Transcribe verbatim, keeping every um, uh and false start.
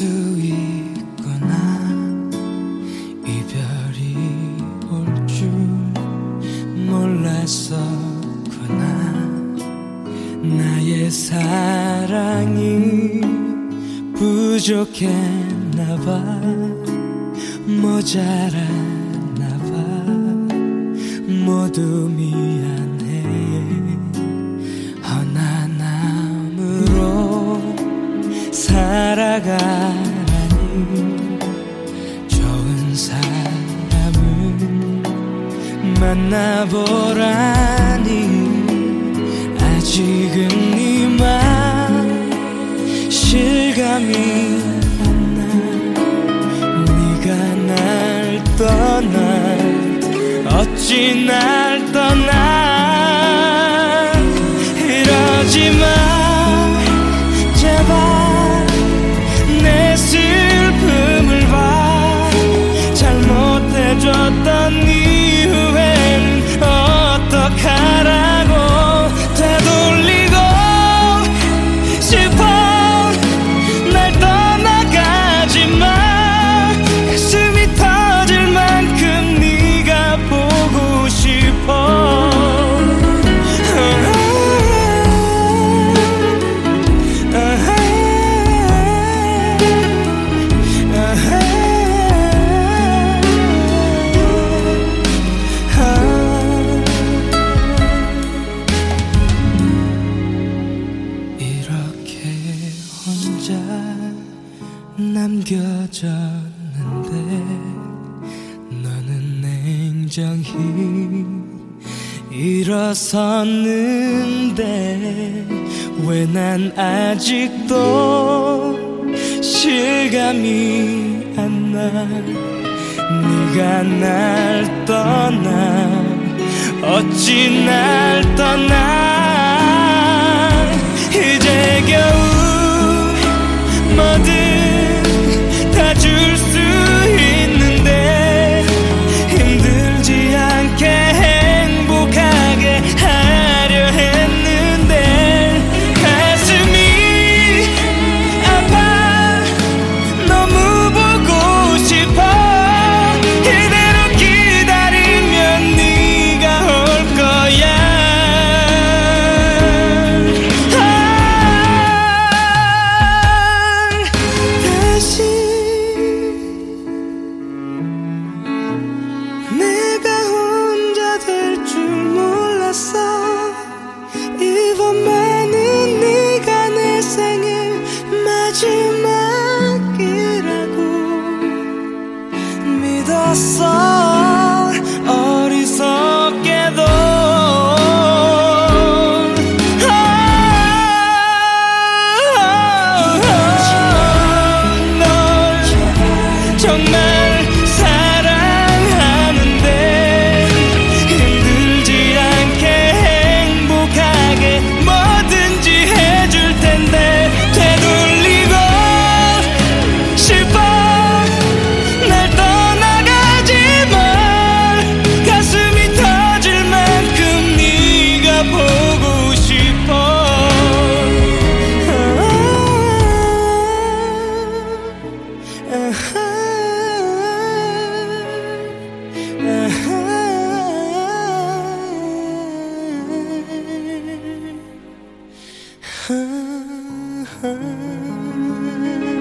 있구나. 이별이 올 줄 몰랐었구나. 나의 사랑이 부족했나봐. 모자랐나봐. 모두 미안해. 허나남으로 살아가라니. 좋은 사람을 만나보라니. 아직은 이만 실감이 안 나. 네가 날 떠나 어찌 날 떠나. 이러지마 제발. 내 슬픔을 봐. 잘못해줬던 이후엔 어떡하라고. 되돌리고 싶어. 날 떠나가지마. 가슴이 터질 만큼 네가 보고 싶어. 남겨졌는데 너는 냉정히 일어섰는데 왜 난 아직도 실감이 안 나. 네가 날 떠나 어찌 날 떠나. 이제 겨우 뭐든 다 줄 수 있는데 힘들지 않게 행복하게 하려 했는데 가슴이 아파. 너무 보고 싶어. 이대로 기다리면 네가 올 거야. 내가 혼자 될 줄 몰랐어. 이번만은 네가 내 생일 마지막이라고 믿었어. 어리석게도 널 정말 uh-huh.